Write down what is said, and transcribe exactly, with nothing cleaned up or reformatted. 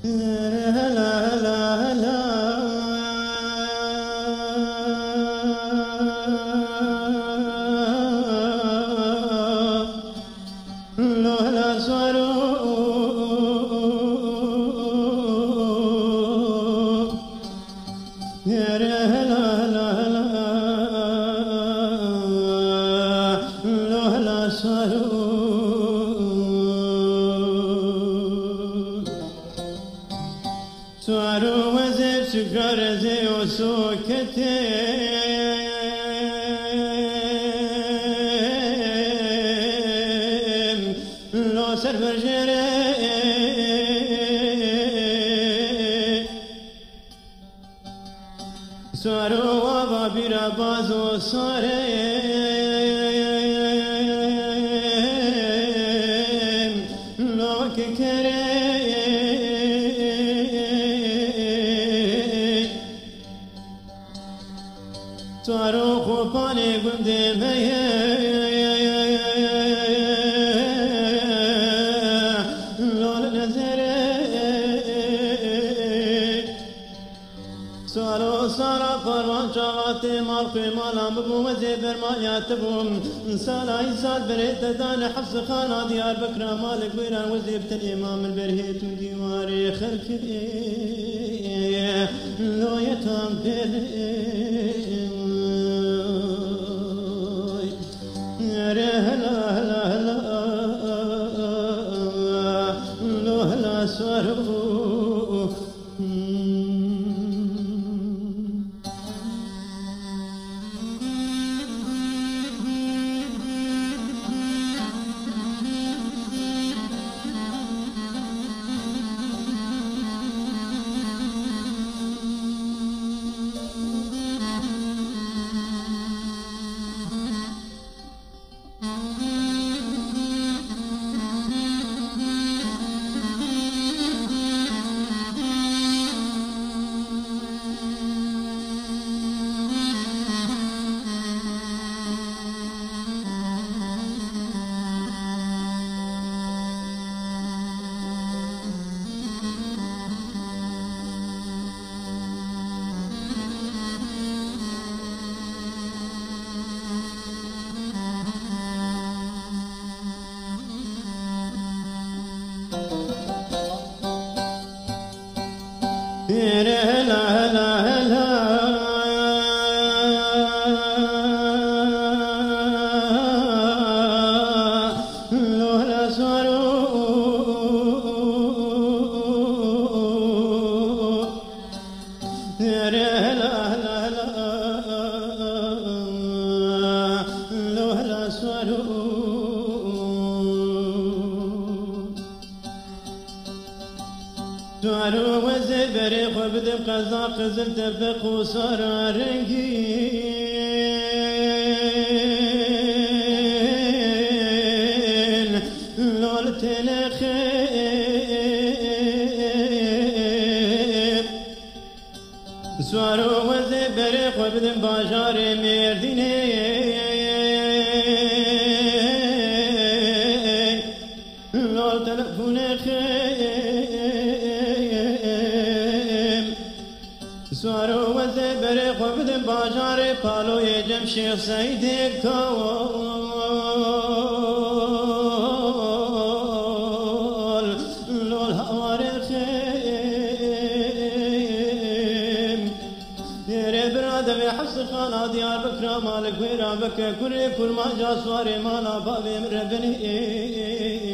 سوارو وزب سكر زي وسوكتم لو سر برجري سوارو وابا بيرا بازو سوري لو ككري سوارو خوباني گنده ميه لول نزره سوارو سارا پروان چاواته مال خیمالان ببو مزه برمانیات بوم سالا ایزاد بريت دان حفظ خانا ديار بكرا مالك ويران وزيبت الامام البرهيت وديواري خلف لو يتام بيري سوارو وزبري خبدم قزا قزل تبق وصار رنگين لول تلخيب سوارو وزبري خبدم باجار مرديني لول تلفون خيب سوارو وزبري خبدم باجار پالو يجم شيخ سيد كول لول هوار خيم ديري برادة في حفظ خانا ديار بكرا مالك ويرا بكا كل كل ما جا سواري مالا بابي من ربني